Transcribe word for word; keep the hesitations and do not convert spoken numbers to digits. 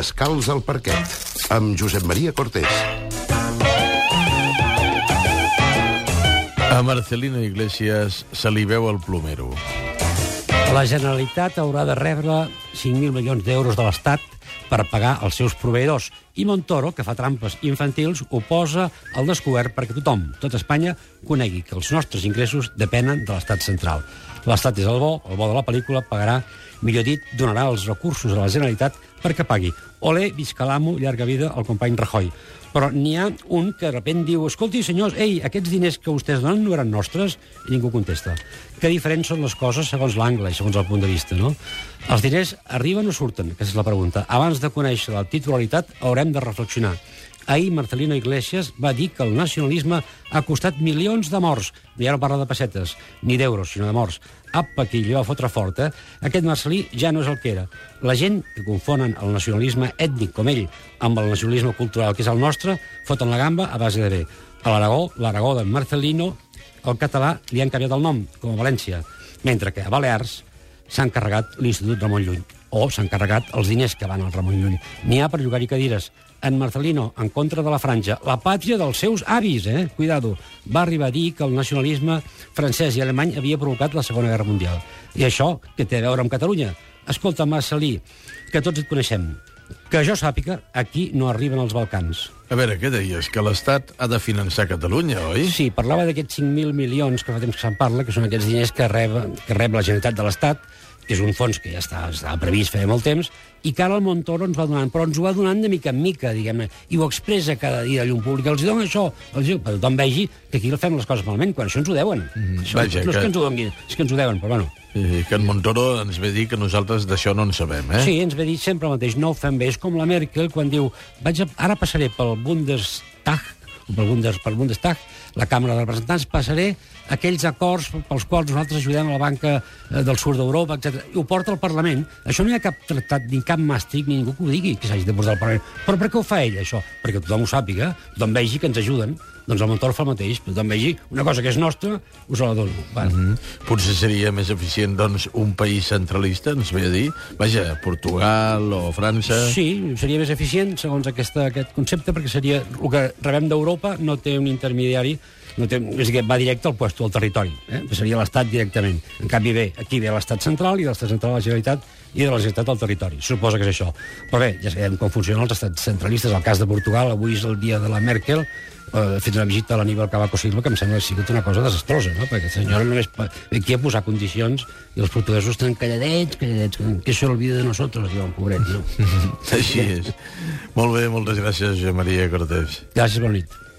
Descalç al parquet, amb Josep Maria Cortés. A Marcelino Iglesias se li veu el plomero. La Generalitat haurà de rebre cinc mil milions d'euros de l'Estat per pagar els seus proveïdors. I Montoro, que fa trampes infantils, ho posa al descobert perquè tothom, tot Espanya, conegui que els nostres ingressos depenen de l'Estat central. L'Estat és el bo, el bo de la pel·lícula, pagarà, millor dit, donarà els recursos a la Generalitat perquè pagui. Olé, visca l'amo, llarga vida al company Rajoy. Però n'hi ha un que de sobte diu: escolti, senyors, ei, aquests diners que vostès donen no eren nostres? I ningú contesta. Que diferents són les coses segons l'angle i segons el punt de vista, no? Els diners arriben o surten? Aquesta és la pregunta. Abans de conèixer la titularitat haurem de reflexionar. Ahir Marcelino Iglesias va dir que el nacionalisme ha costat milions de morts. Ja no parla de pessetes, ni d'euros, sinó de morts. Apa, que li va fotre fort, eh? Aquest Marcelí ja no és el que era. La gent que confonen el nacionalisme ètnic com ell amb el nacionalisme cultural que és el nostre, foten la gamba a base de bé. A l'Aragó, l'Aragó de Marcelino, el català li han canviat el nom, com a València, mentre que a Balears s'han carregat l'Institut Ramon Llull, o s'han carregat els diners que van al Ramon Llull. N'hi ha per llogar-hi cadires. En Marcelino, en contra de la Franja, la pàtria dels seus avis, eh? Cuidado, va arribar a dir que el nacionalisme francès i alemany havia provocat la Segona Guerra Mundial. I això, què té a veure amb Catalunya? Escolta, Marcelí, que tots et coneixem, que jo sàpiga, aquí no arriben els Balcans. A veure, què deies? Que l'Estat ha de finançar Catalunya, oi? Sí, parlava d'aquests cinc mil milions que fa temps que se'n parla, que són aquests diners que rep, que rep la Generalitat de l'Estat, que és un fons que ja està, estava previst feia molt temps, i que ara el Montoro ens va donant, però ens ho va donant de mica en mica, diguem-ne, i ho expressa cada dia a llum públic. Els donen això, els diu, però tothom vegi que aquí fem les coses malament, quan això ens ho deuen. Mm, això, vaja, no és que... que ens ho donin, és que ens ho deuen, però bueno. I que en Montoro ens ve dir que nosaltres d'això no en sabem, eh? Sí, ens ve dir sempre el mateix, no ho fem bé. És com la Merkel quan diu, vaig a... ara passaré pel Bundestag, o pel, Bundes, pel Bundestag, la Càmera de Representants, passaré aquells acords pels quals nosaltres ajudem a la banca del sud d'Europa, etcètera. I ho porta al Parlament. Això no hi ha cap tractat, ni cap màstic, ni ningú que ho digui, que s'hagi de portar al Parlament. Però per què ho fa ell, això? Perquè tothom ho sàpiga, tothom vegi que ens ajuden. Doncs el Montoro fa el mateix. Tothom vegi una cosa que és nostra, us la dono. Mm -hmm. Potser seria més eficient, doncs, un país centralista, ens ve a dir? Vaja, Portugal o França... Sí, seria més eficient, segons aquesta, aquest concepte, perquè seria el que rebem d'Europa, no té un intermediari, no té, és a dir, va directe al puesto, al territori, eh? Que seria l'Estat directament. En canvi, bé, aquí ve l'Estat central i de l'Estat central a la Generalitat i de la Generalitat al territori. Suposa que és això. Però bé, ja sabem com funcionen els estats centralistes. El cas de Portugal, avui és el dia de la Merkel, eh, fet una visita a l'Aníbal Cavaco Silva, que em sembla que ha sigut una cosa desastrosa, no? Perquè el senyor només ve aquí a posar condicions i els portuguesos estan calladets, calladets, que això olvida de nosotros, diuen, pobret, no? Així és. Molt bé, moltes gràcies, Josep Maria Cortés. Gràcies, bona nit.